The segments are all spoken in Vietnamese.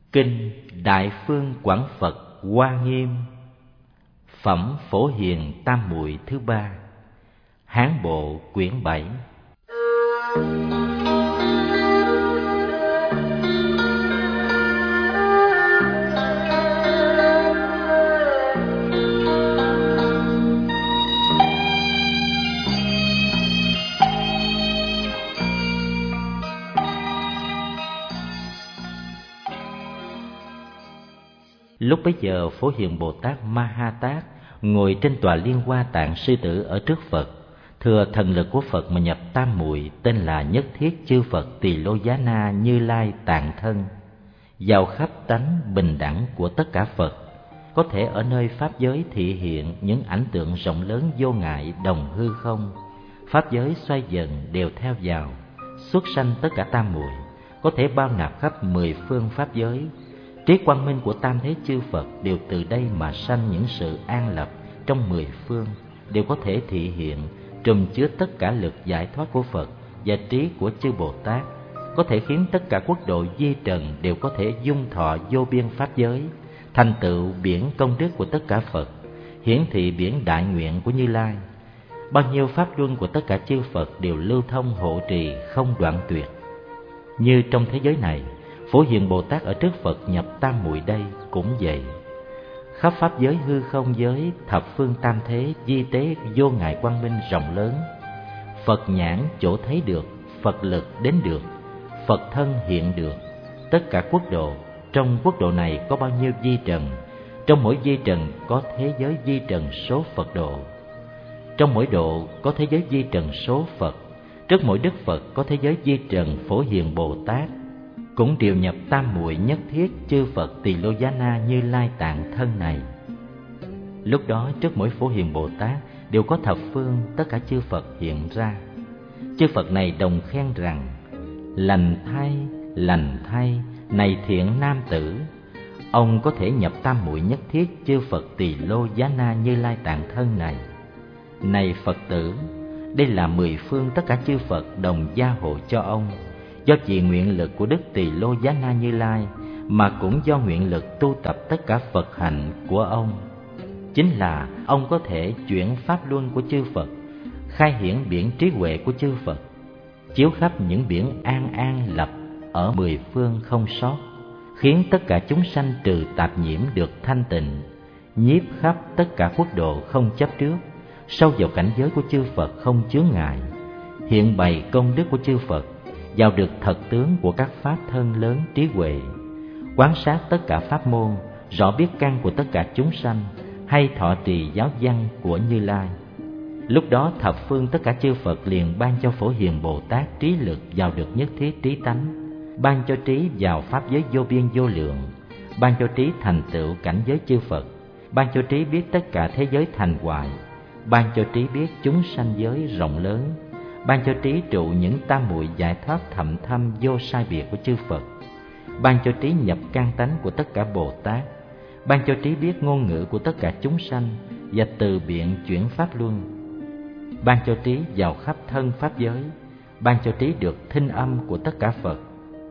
Kinh Đại Phương Quảng Phật Hoa Nghiêm, Phẩm Phổ Hiền Tam Muội thứ 3, Hán Bộ quyển 7. Lúc bấy giờ, Phổ Hiền Bồ Tát Ma Ha Tát ngồi trên tòa Liên Hoa Tạng Sư Tử ở trước Phật, thừa thần lực của Phật mà nhập tam muội tên là Nhất Thiết Chư Phật Tỳ Lô Giá Na Như Lai Tạng Thân, vào khắp tánh bình đẳng của tất cả Phật, có thể ở nơi pháp giới thị hiện những ảnh tượng rộng lớn vô ngại đồng hư không. Pháp giới xoay dần đều theo vào, xuất sanh tất cả tam muội, có thể bao nạp khắp 10 phương pháp giới. Trí quang minh của tam thế chư Phật đều từ đây mà sanh những sự an lập trong 10 phương, đều có thể thị hiện, trùm chứa tất cả lực giải thoát của Phật và trí của chư Bồ Tát, có thể khiến tất cả quốc độ di trần đều có thể dung thọ vô biên pháp giới, thành tựu biển công đức của tất cả Phật, hiển thị biển đại nguyện của Như Lai. Bao nhiêu pháp luân của tất cả chư Phật đều lưu thông hộ trì không đoạn tuyệt. Như trong thế giới này, Phổ Hiền Bồ Tát ở trước Phật nhập tam muội đây cũng vậy. Khắp pháp giới hư không giới, thập phương tam thế, di tế vô ngại quang minh rộng lớn. Phật nhãn chỗ thấy được, Phật lực đến được, Phật thân hiện được. Tất cả quốc độ, trong quốc độ này có bao nhiêu di trần, trong mỗi di trần có thế giới di trần số Phật độ. Trong mỗi độ có thế giới di trần số Phật, trước mỗi Đức Phật có thế giới di trần Phổ Hiền Bồ Tát, cũng đều nhập tam muội Nhất Thiết Chư Phật Tỳ Lô Giá Na Như Lai Tạng Thân này. Lúc đó trước mỗi Phổ Hiền Bồ Tát đều có thập phương tất cả chư Phật hiện ra. Chư Phật này đồng khen rằng: lành thay, này thiện nam tử, ông có thể nhập tam muội Nhất Thiết Chư Phật Tỳ Lô Giá Na Như Lai Tạng Thân này. Này Phật tử, đây là 10 phương tất cả chư Phật đồng gia hộ cho ông, do vì nguyện lực của Đức Tỳ Lô Giá Na Như Lai, mà cũng do nguyện lực tu tập tất cả Phật hạnh của ông. Chính là ông có thể chuyển pháp luân của chư Phật, khai hiển biển trí huệ của chư Phật, chiếu khắp những biển an lập ở 10 phương không sót, khiến tất cả chúng sanh trừ tạp nhiễm được thanh tịnh, nhiếp khắp tất cả quốc độ không chấp trước, sâu vào cảnh giới của chư Phật không chướng ngại, hiện bày công đức của chư Phật, vào được thật tướng của các pháp thân lớn trí huệ, quán sát tất cả pháp môn, rõ biết căn của tất cả chúng sanh, hay thọ trì giáo văn của Như Lai. Lúc đó thập phương tất cả chư Phật liền ban cho Phổ Hiền Bồ Tát trí lực vào được nhất thiết trí tánh, ban cho trí vào pháp giới vô biên vô lượng, ban cho trí thành tựu cảnh giới chư Phật, ban cho trí biết tất cả thế giới thành hoại, ban cho trí biết chúng sanh giới rộng lớn, ban cho trí trụ những tam muội giải thoát thậm thâm vô sai biệt của chư Phật, ban cho trí nhập căn tánh của tất cả Bồ Tát, ban cho trí biết ngôn ngữ của tất cả chúng sanh và từ biện chuyển pháp luân, ban cho trí vào khắp thân pháp giới, ban cho trí được thinh âm của tất cả Phật.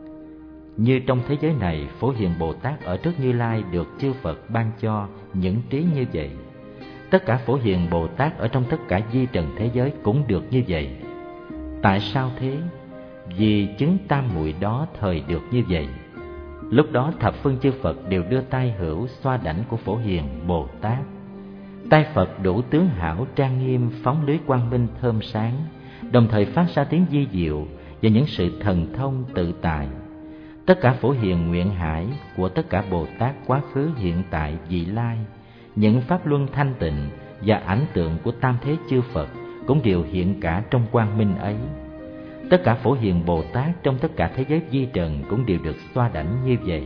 Như trong thế giới này, Phổ Hiền Bồ Tát ở trước Như Lai được chư Phật ban cho những trí như vậy. Tất cả Phổ Hiền Bồ Tát ở trong tất cả di trần thế giới cũng được như vậy. Tại sao thế? Vì chứng tam muội đó thời được như vậy. Lúc đó thập phương chư Phật đều đưa tay hữu xoa đảnh của Phổ Hiền Bồ Tát. Tay Phật đủ tướng hảo trang nghiêm, phóng lưới quang minh thơm sáng, đồng thời phát ra tiếng vi diệu và những sự thần thông tự tại. Tất cả Phổ Hiền nguyện hải của tất cả Bồ Tát quá khứ hiện tại vị lai, những pháp luân thanh tịnh và ảnh tượng của tam thế chư Phật cũng đều hiện cả trong quang minh ấy. Tất cả Phổ Hiền Bồ Tát trong tất cả thế giới vi trần cũng đều được xoa đảnh như vậy.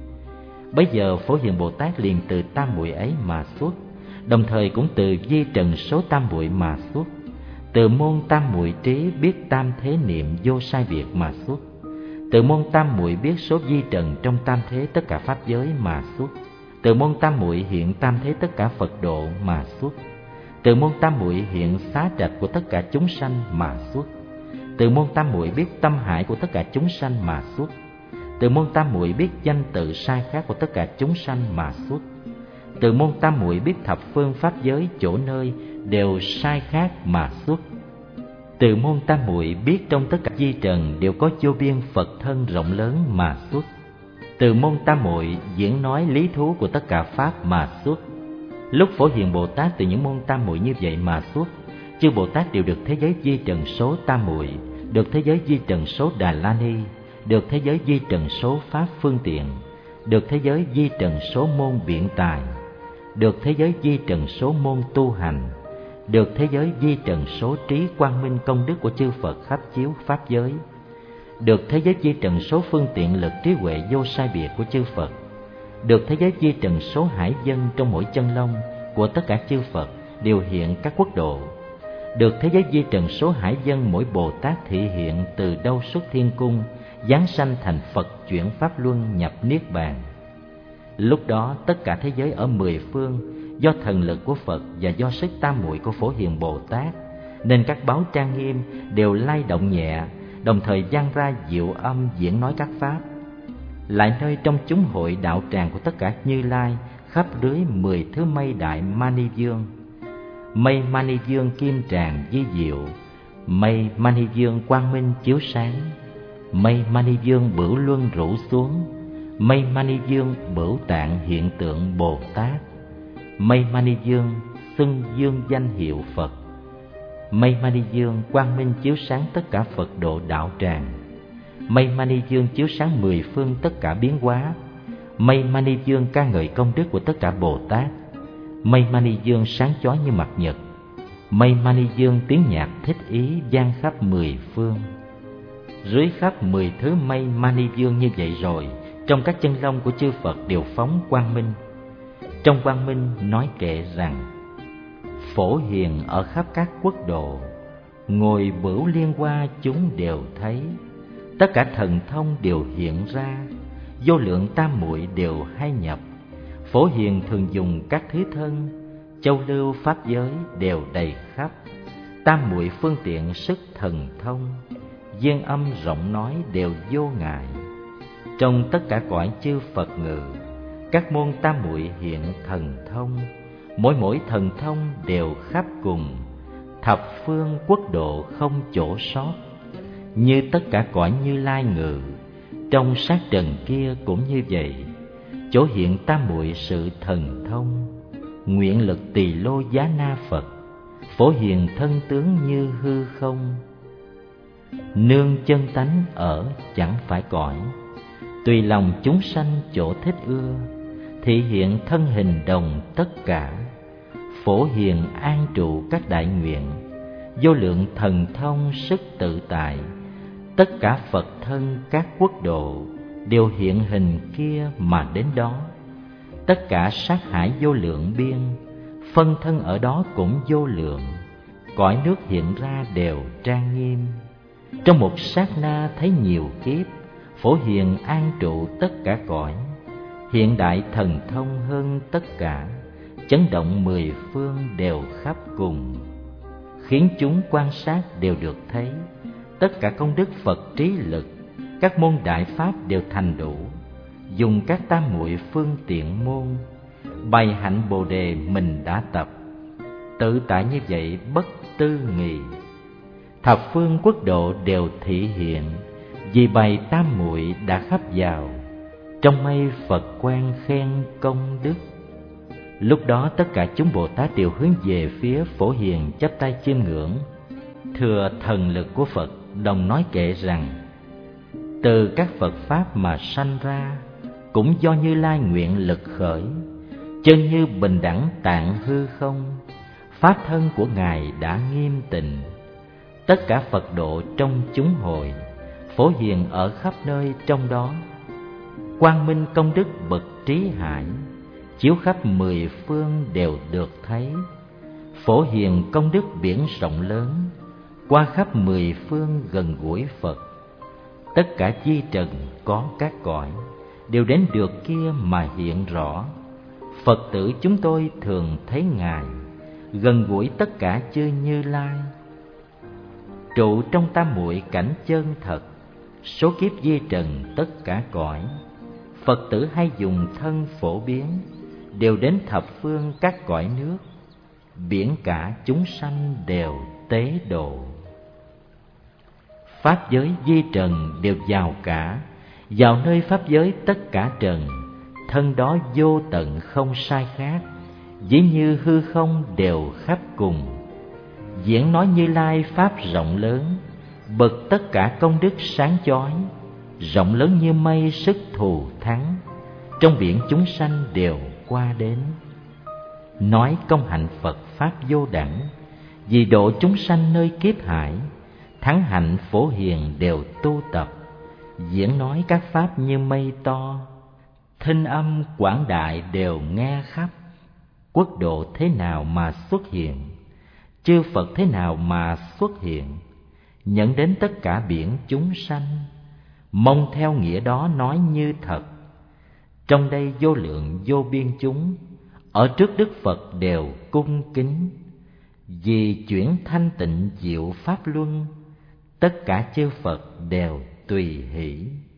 Bấy giờ Phổ Hiền Bồ Tát liền từ tam muội ấy mà xuất, đồng thời cũng từ vi trần số tam muội mà xuất, từ môn tam muội trí biết tam thế niệm vô sai biệt mà xuất, từ môn tam muội biết số vi trần trong tam thế tất cả pháp giới mà xuất, từ môn tam muội hiện tam thế tất cả Phật độ mà xuất, từ môn tam muội hiện xá trạch của tất cả chúng sanh mà xuất, từ môn tam muội biết tâm hải của tất cả chúng sanh mà xuất, Từ môn tam muội biết danh tự sai khác của tất cả chúng sanh mà xuất. Từ môn tam muội biết thập phương pháp giới chỗ nơi đều sai khác mà xuất. Từ môn tam muội biết trong tất cả di trần đều có vô biên Phật thân rộng lớn mà xuất. Từ môn tam muội diễn nói lý thú của tất cả pháp mà xuất. Lúc Phổ Hiền Bồ Tát từ những môn tam muội như vậy mà xuất, chư Bồ Tát đều được thế giới di trần số tam muội, được thế giới di trần số Đà La Ni, được thế giới di trần số pháp phương tiện, được thế giới di trần số môn biện tài, được thế giới di trần số môn tu hành, được thế giới di trần số trí quang minh công đức của chư Phật khắp chiếu pháp giới, được thế giới di trần số phương tiện lực trí huệ vô sai biệt của chư Phật, được thế giới di trần số hải dân trong mỗi chân lông của tất cả chư Phật đều hiện các quốc độ, được thế giới di trần số hải dân mỗi Bồ Tát thị hiện từ đâu xuất thiên cung, giáng sanh thành Phật chuyển pháp luân nhập niết bàn. Lúc đó tất cả thế giới ở mười phương do thần lực của Phật và do sức tam muội của Phổ Hiền Bồ Tát nên các báo trang nghiêm đều lay động nhẹ, đồng thời vang ra diệu âm diễn nói các pháp. Lại nơi trong chúng hội đạo tràng của tất cả Như Lai khắp dưới 10 thứ mây đại Mani Dương. Mây Mani Dương kim tràng di diệu, mây Mani Dương quang minh chiếu sáng, mây Mani Dương bửu luân rủ xuống, mây Mani Dương bửu tạng hiện tượng Bồ Tát, mây Mani Dương xưng dương danh hiệu Phật, mây Mani Dương quang minh chiếu sáng tất cả Phật độ đạo tràng, mây Mani Dương chiếu sáng mười phương tất cả biến hóa, mây Mani Dương ca ngợi công đức của tất cả Bồ Tát, mây Mani Dương sáng chói như mặt nhật, mây Mani Dương tiếng nhạc thích ý vang khắp mười phương. Dưới khắp 10 thứ mây Mani Dương như vậy rồi, trong các chân lông của chư Phật đều phóng quang minh. Trong quang minh nói kệ rằng: Phổ Hiền ở khắp các quốc độ, ngồi bửu liên hoa chúng đều thấy, tất cả thần thông đều hiện ra, vô lượng tam muội đều hay nhập. Phổ Hiền thường dùng các thứ thân, châu lưu pháp giới đều đầy khắp, tam muội phương tiện sức thần thông, duyên âm rộng nói đều vô ngại. Trong tất cả cõi chư Phật ngự, các môn tam muội hiện thần thông, mỗi thần thông đều khắp cùng, thập phương quốc độ không chỗ sót. Như tất cả cõi Như Lai ngự, trong sát trần kia cũng như vậy, chỗ hiện tam muội sự thần thông, nguyện lực Tỳ Lô Giá Na Phật, Phổ Hiền thân tướng như hư không. Nương chân tánh ở chẳng phải cõi, tùy lòng chúng sanh chỗ thích ưa, thị hiện thân hình đồng tất cả. Phổ Hiền an trụ các đại nguyện, vô lượng thần thông sức tự tại, tất cả Phật thân các quốc độ đều hiện hình kia mà đến đó. Tất cả sát hải vô lượng biên, phân thân ở đó cũng vô lượng, cõi nước hiện ra đều trang nghiêm. Trong một sát na thấy nhiều kiếp, Phổ Hiền an trụ tất cả cõi, hiện đại thần thông hơn tất cả, chấn động mười phương đều khắp cùng, khiến chúng quan sát đều được thấy. Tất cả công đức Phật trí lực, các môn đại pháp đều thành đủ, dùng các tam muội phương tiện môn, bày hạnh Bồ đề mình đã tập, tự tại như vậy bất tư nghì. Thập phương quốc độ đều thị hiện, vì bày tam muội đã khắp vào, trong mây Phật quan khen công đức. Lúc đó tất cả chúng Bồ Tát đều hướng về phía Phổ Hiền chắp tay chiêm ngưỡng, thừa thần lực của Phật, đồng nói kệ rằng: Từ các Phật Pháp mà sanh ra, cũng do Như Lai nguyện lực khởi, chân như bình đẳng tạng hư không, pháp thân của Ngài đã nghiêm tịnh. Tất cả Phật độ trong chúng hội, Phổ Hiền ở khắp nơi trong đó. Quang minh công đức bậc trí hải, chiếu khắp mười phương đều được thấy. Phổ Hiền công đức biển rộng lớn, qua khắp mười phương gần gũi Phật. Tất cả chi trần có các cõi, đều đến được kia mà hiện rõ. Phật tử chúng tôi thường thấy Ngài, gần gũi tất cả chư Như Lai. Trụ trong tam muội cảnh chân thật, số kiếp di trần tất cả cõi, Phật tử hay dùng thân phổ biến, đều đến thập phương các cõi nước, biển cả chúng sanh đều tế độ. Pháp giới di trần đều vào cả, vào nơi pháp giới tất cả trần, thân đó vô tận không sai khác, ví như hư không đều khắp cùng. Diễn nói Như Lai pháp rộng lớn, bậc tất cả công đức sáng chói, rộng lớn như mây sức thù thắng, trong biển chúng sanh đều qua đến. Nói công hạnh Phật pháp vô đẳng, vì độ chúng sanh nơi kiếp hải, thắng hạnh phổ hiền đều tu tập, diễn nói các pháp như mây to, thinh âm quảng đại đều nghe khắp. Quốc độ thế nào mà xuất hiện, chư Phật thế nào mà xuất hiện, nhận đến tất cả biển chúng sanh, mong theo nghĩa đó nói như thật. Trong đây vô lượng vô biên chúng, ở trước Đức Phật đều cung kính, vì chuyển thanh tịnh diệu pháp luân, tất cả chư Phật đều tùy hỷ.